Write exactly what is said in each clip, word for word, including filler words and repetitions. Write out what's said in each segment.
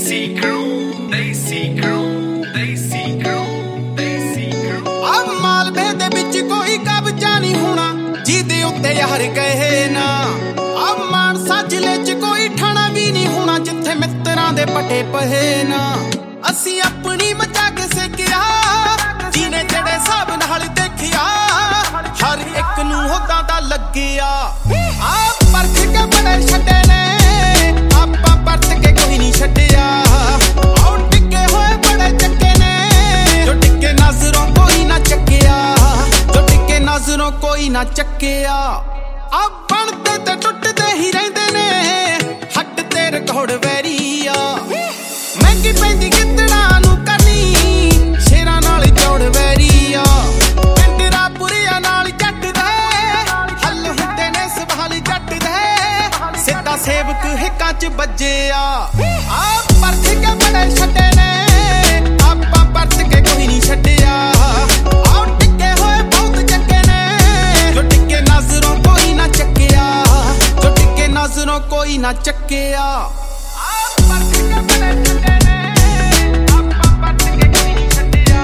Desi crew, Desi crew, Desi crew, Desi crew। ਆ ਮਾਲਵੇ ਦੇ ਵਿੱਚ ਕੋਈ ਕਬਜ਼ਾ ਨਹੀਂ ਹੋਣਾ ਜਿਹਦੇ ਉੱਤੇ ਯਾਰ ਕਹੇ ਨਾ। ਆ ਮਾਨਸਾ ਜ਼ਿਲ੍ਹੇ 'ਚ ਕੋਈ ਠਾਣਾ ਵੀ ਨਹੀਂ ਹੋਣਾ ਜਿੱਥੇ ਮਿੱਤਰਾਂ ਦੇ ਪਟੇ ਪਹੇ ਨਾ। ਅਸੀਂ ਆਪਣੀ ਮਚਾ ਕੇ ਸਿੱਖਿਆ ਜਿਹਨੇ ਜਿਹੜੇ ਹਿਸਾਬ ਨਾਲ ਦੇਖਿਆ ਹਰ ਇੱਕ ਨੂੰ ਹੋਦਾ ਦਾ ਲੱਗਿਆ। ਆ ਪਰਖ ਕੇ ਬੜੇ ਛੱਡੇ ਨੇ ਆਪਾਂ ਪਰਤ ਕੇ ਕੋਈ ਨਹੀਂ ਛੱਡਿਆ। ਆਉ ਟਿੱਕੇ ਹੋਏ ਬੜੇ ਚੱਕੇ ਨੇ ਜੋ ਟਿੱਕੇ ਨਜ਼ਰੋਂ ਕੋਈ ਨਾ ਚੱਕਿਆ, ਜੋ ਟਿੱਕੇ ਨਜ਼ਰੋਂ ਕੋਈ ਨਾ ਚੱਕਿਆ। ਆ ਬਣਦੇ ਤੇ ਟੁੱਟਦੇ ਹੀ ਰਹਿੰਦੇ ਨੇ ਹੱਟ ਤੇ ਰਿਕਾਰਡ ਵੈਰੀ ਆ। ਮਹਿੰਗੀ ਪੈਂਦੀ ਗਿੱਦੜਾਂ ਨੂੰ ਕਰਨੀ ਸ਼ੇਰਾਂ ਨਾਲ ਜੋੜ ਵੈਰੀ ਆ। ਪਿੰਡਰਾ ਪੁਰੀਆਂ ਨਾਲ ਜੱਟ ਦੇ ਹੱਲ ਹੁੰਦੇ ਨੇ ਸਵਾਲ ਜੱਟ ਦੇ ਸਿੱਧਾ ਸੇਵਕ ਹਿੱਕਾਂ 'ਚ ਵੱਜਿਆ। ਆ ਪਰਖ ਕੇ ਬੜੇ ਛੱਡੇ ਨੇ ਆਪਾਂ ਪਰਤ ਕੇ ਕੋਈ ਨਹੀਂ ਛੱਡਿਆ। ਆਉ ਟਿੱਕੇ ਹੋਏ ਬਹੁਤ ਚੱਕੇ ਨੇ ਜੋ ਟਿੱਕੇ ਨਜ਼ਰੋਂ ਕੋਈ ਨਾ ਚੱਕਿਆ, ਜੋ ਟਿੱਕੇ ਨਜ਼ਰੋਂ ਕੋਈ ਨਾ ਚੱਕਿਆ। ਆ ਪਰਖ ਕੇ ਬੜੇ ਛੱਡੇ ਨੇ ਆਪਾਂ ਪਰਤ ਕੇ ਕੋਈ ਨਹੀਂ ਛੱਡਿਆ।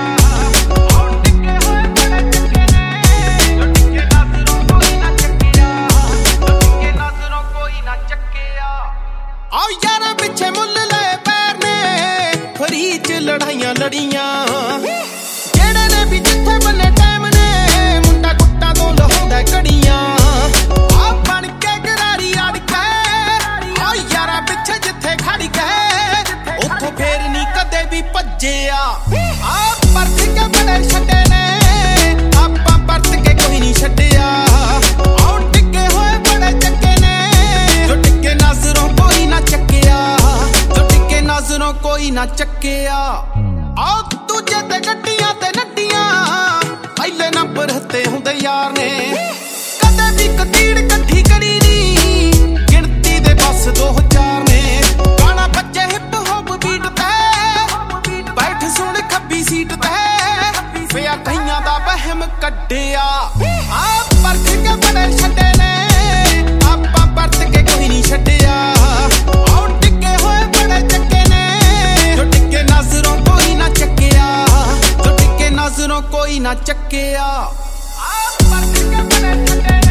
ਆਉ ਟਿੱਕੇ ਹੋਏ ਬੜੇ ਚੱਕੇ ਨੇ ਜੋ ਟਿੱਕੇ ਨਜ਼ਰੋਂ ਕੋਈ ਨਾ ਚੱਕਿਆ, ਜੋ ਟਿੱਕੇ ਨਜ਼ਰੋਂ ਕੋਈ ਨਾ ਚੱਕਿਆ। ਆਓ ਯਾਰਾਂ ਪਿੱਛੇ ਮੁੱਲ ਲਏ ਪੈਰ ਨੇ ਫਰੀ 'ਚ ਲੜਾਈਆਂ ਲੜੀਆਂ ਜਿਹੜੇ ਨੇ ਵੀ ਜਿੱਥੇ ਬੰਨੇ ਟਾਈਮ ਨੇ ਮੁੰਡਾ ਕੁੱਟਾਂ ਤੋਂ ਲਹਾਉਂਦਾ ਘੜੀਆਂ। ਆ ਬਣ ਕੇ ਗਰਾਰੀ ਅੜ ਕੇ ਆ ਯਾਰਾਂ ਪਿੱਛੇ ਜਿੱਥੇ ਖੜ ਕੇ ਉੱਥੋਂ ਫੇਰ ਨਹੀਂ ਕਦੇ ਵੀ ਭੱਜਿਆ। ਆ ਪਰਖ ਕੇ ਬੜੇ ਛੱਡੇ ਨੇ ਆਪਾਂ ਪਰਤ ਕੇ ਕੋਈ ਨਹੀਂ ਛੱਡਿਆ। ਆਉ ਟਿੱਕੇ ਹੋਏ ਬੜੇ ਚੱਕੇ ਨੇ ਜੋ ਟਿੱਕੇ ਨਜ਼ਰੋਂ ਕੋਈ ਨਾ ਚੱਕਿਆ, ਜੋ ਟਿੱਕੇ ਨਜ਼ਰੋਂ ਕੋਈ ਨਾ ਚੱਕਿਆ। ਆਹ ਦੂਜੇ ਤੇ ਗੱਡੀਆਂ ਤੇ ਨੱਡੀਆਂ ਪਹਿਲੇ ਨੰਬਰ ਤੇ ਹੁੰਦੇ ਯਾਰ ਨੇ ਕਦੇ ਵੀ ਕਤੀੜ ਇਕੱਠੀ ਕਰੀ ਨੀ ਗਿਣਤੀ ਦੇ ਬਸ ਦੋ ਹਜ਼ਾਰ ਨੇ। ਗਾਣਾ ਬੱਚੇ ਹਿੱਪ ਹੌਪ ਬੀਟ ਤੇ ਬੈਠ ਸੁਣ ਖੱਬੀ ਸੀਟ ਤੇ ਪਿਆ ਕਈਆਂ ਦਾ ਵਹਿਮ ਕੱਢਿਆ। ਆ ਪਰਖ ਕੇ ਬੜੇ ਛੱਡੇ ਨੇ ਆਪਾਂ ਪਰਤ ਕੇ ਕੋਈ ਨਹੀਂ ਛੱਡਿਆ। ਆਉ ਟਿੱਕੇ ਹੋਏ ਬੜੇ ਚੱਕੇ ਨੇ ਜੋ ਟਿੱਕੇ ਨਜ਼ਰੋਂ ਕੋਈ ਨਾ ਚੱਕਿਆ, ਜੋ ਟਿੱਕੇ ਨਜ਼ਰੋਂ ਕੋਈ ਨਾ ਚੱਕਿਆ। ਆ ਪਰਖ ਕੇ ਬੜੇ ਛੱਡੇ